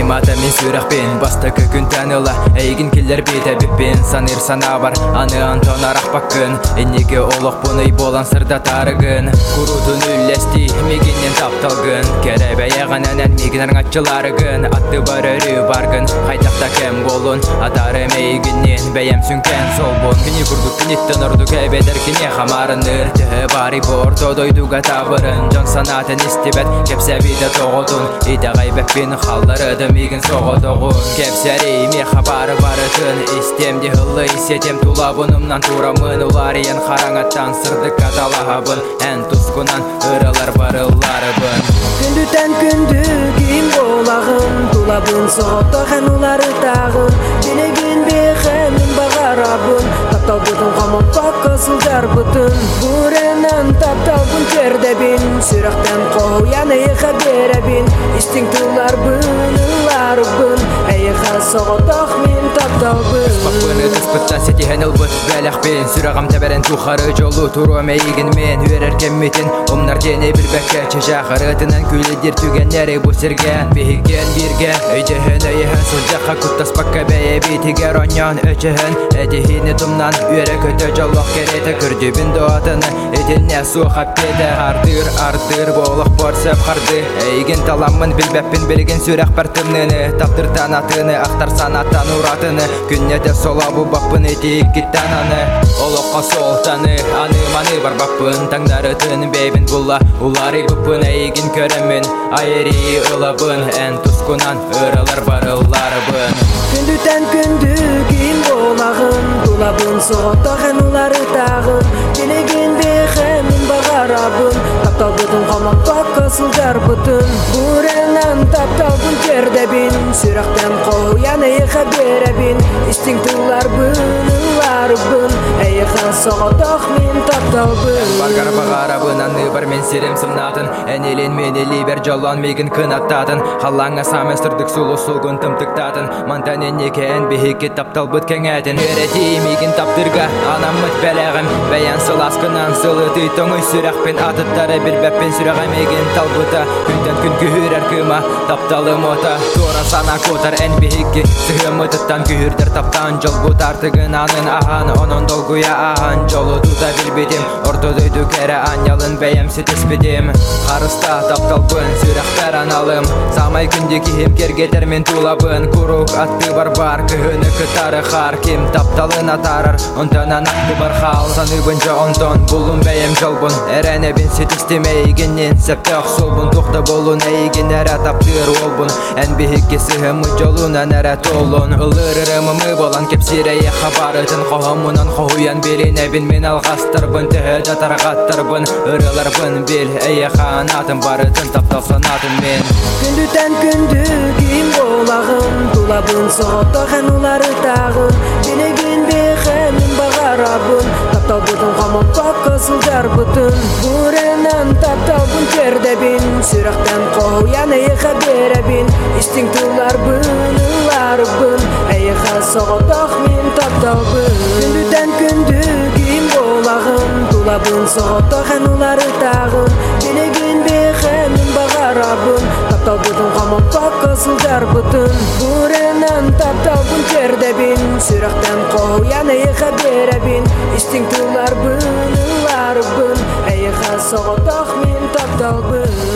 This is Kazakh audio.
Аймата мен сүрақпен бастықы күн таныла Әйгін келер бейті біппен саныр сана бар Аны антонар ақпақ күн Эннеге олық бұны болан сырда тарығын Күрутын үлләсті мегеннен тапталғын Кәрәбә яған әнән мегенер ғатчыларығын Атты бар өрі барғын Қайтақта кәм болын Атары мейгіннен бәйем сүнкен сол бұн Кіне күрдік кінеттен ұрдық әбедер кіне қамарыныр Түхі бари борто дойдуға табырын Жан санатын істебет кепсәбейді тоғытын Иді ғайбәппен қалдырыды мегін соғытығын Кепсәрей ме хабары барытын Истемде ғылы исетем тулабынымнан турамын Улар ен қараңаттан сырды каталағабын Ән тұскынан ұрылар барыларыбын Күндүтен күнді кейін болағын Тулабын соғытығын улары тағын Денеген бейхемін бағарабын Таптал бұтын қамын паққысылдар бұтын Бұренан таптал бұн тердебін Сүрақтен қоу яны еға беребін Истің тұлар бұн, ұлар бұн Әйіға соғытық мен таптал бұн Спақпыны тұспытта сетеген ұлбыт бәліқпен Сүрағам тәбәрін тұқары жолу тұру мәйгін мен Үйерер кемметін омнар дене білбәкке Чежақырытынан күледер түгеннері бұсырген Бейген бірген өйдіхін өйіхін Сұлжаққа күттаспаққа бәйе бейтігер оньян өчіхін Әдіхіні тұмнан үйері көті жолуқ кереті Күрдібін доатыны әдіне суқап беді Артыр болық борсып қарды Әйген таламын білбәппін білген сүрақ партымныны Таптыр танатыны ақтар санаттан ұратыны Күннеті сола бұл бақпын етейік кеттен аны Олыққа солтаны аны-маны бар бақпын Таңдарытын бейбін бұлла Улары бұпын әйген көрімін Айыри ұлабын ән тұскунан ұрылар барыларыбын Күндүтен күнді кейін болағын Тулабын соғытағын улары тағын Денеген бейхемін бағарабын Таптал бұтын қаман паққысылдар бұтын Бұренан таптал бұн тердебін Сүрақтен қоу яны еға беребін Истің тұлар бұн, ұлар бұн Әйіға соғытақ мен таптал бұн Баргар бағарабын аны бар мен серем сымнатын Әнелен менели бер жолан мегін кынаттатын Қалаңа самын сұрдық сұлу сұлғын тымтықтатын Мантанен некен бейхеке таптал бұт кәңәтін Өрети мегін таптырға анам мұт бәләғым Бәян сыласқынан сылы түйтоңы сүрақпен атыттары бір бәппен сүрәға мегін талбыта Күнден күн күйір әркіма тапталы мота Тора сана котар ән бейхеке Сығымы тұттан күйірдір таптан жол бұт артығын анын ахан Онын долгуя ахан жолы тута білбетем Ортодойду кәрі анялын бәйем сетеспедем Қарыста таптал бұн сүрәқтар аналым Самай күнде кейім кергетер мен тулабын Күрук атты бар күхіні күтары қар Кем тапталын атарыр онтанан ақты бар қал Саны бұнжа онтон бұлын бәйем жол бұн Әрәне бен сетістем әйгеннен сәпті ақсол бұн Тоқты болын әйген әрі таптыр ол бұн Ән бейхекке сығымы жолынан әрі толын Ұлырырымымы болан кепсірейе қабарытын Қоғымынан қоғуян берен әбін мен алғастыр бұн Түхі жатарғаттыр бұн ұрылар бұн бел Әйе қанатын барытын таптал санатын мен Күндүтен күнді кейін болағын Тулабын соғытағын улары тағын Денеген бейхемін бағарабын Таптал бұтын қаман паққысылдар бұтын Бұренан таптал бұн тердебін Сүрақтен қоу яны еға беребін Истің тұлар бұн, ұлар бұн Әйіға соғытақ мен таптал бұн Күндүтен күнді кейін болағын Тулабын соғытағын улары тағын Денеген бейхемін бағарабын Таптал бұтын қаман паққысылдар бұтын Бұренан таптал бұн тердебін Сүрақтен қоу яны еға беребін Истің тұлар бұн, ұлар бұн Әйіға соғытақ мен таптал бұн